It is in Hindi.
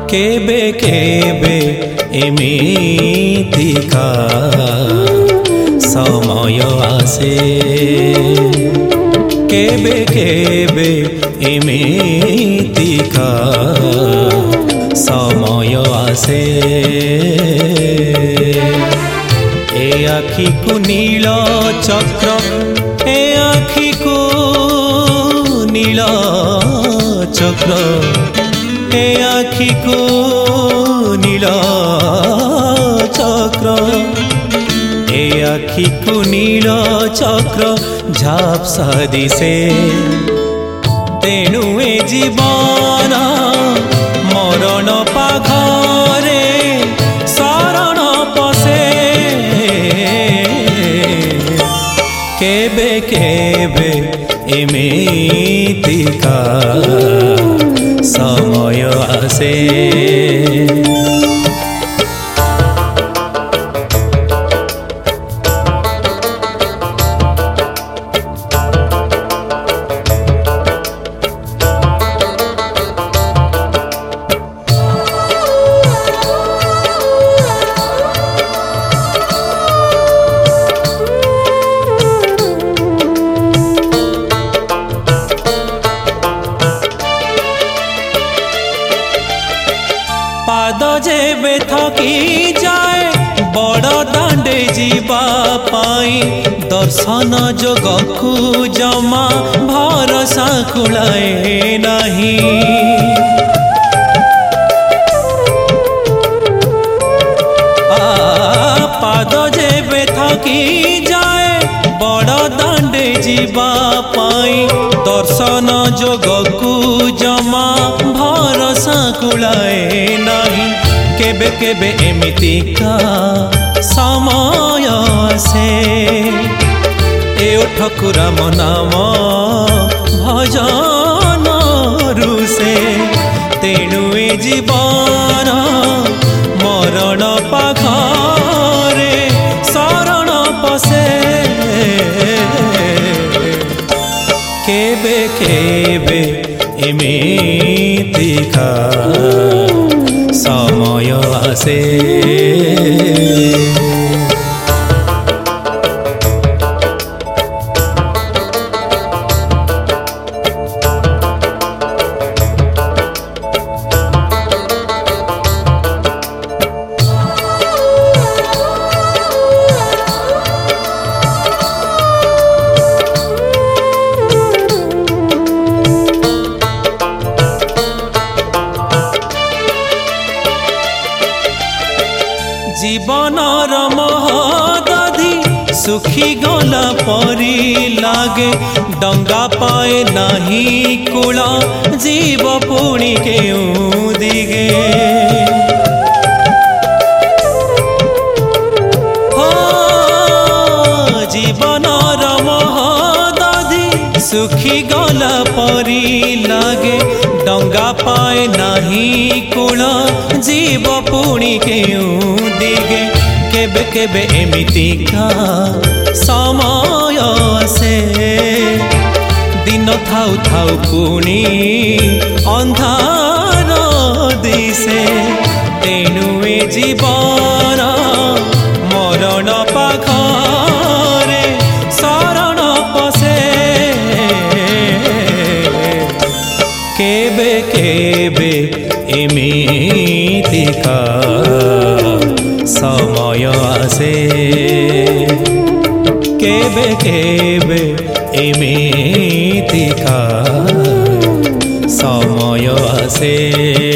केबे केबे एमितिका समय आसे केबे केबे एमितिका समय आसे ए आखि को नील चक्र ए आखि को नील चक्र ए आखि को नील चक्र ए आखि को नील चक्र झापसा दिसे तेणु ए जीवन मरण पाघरे शरण पसे केबे केबे एमितिका समय आसे पाद जेबे थकी जाए बड़ दांडे जीवा पाई दर्शन जगकू जमा भरसा कुलाए नहीं पाद जेबे थकी जाए बड़ दांडे जीवा पाई दर्शन जगकू जमा भरसा कुलाए नहीं केबे केबे एमितिका समय आसे ए ठकुरा नाम भजन रुसे तेणु ए जीवन मरण पाखरे शरण पसे केबे केबे एमितिका समय आसे जीवनर महदाधी सुखी गला परी लागे डंगा पाए नहीं कूल जीव पुणी केउं दिगे जीवनर महदाधी सुखी गला परी लागे डंगा पाए नहीं कूल जीव पुणी केउं दिगे केबे केबे एमितिका समय आसे दिन थाउ थाउ पुणी अंधार दिसे तेणु ए जीवन मरण पाखरे शरण पसे केबे केबे एमितिका समय आसे केबे केबे एमितिका समय आसे।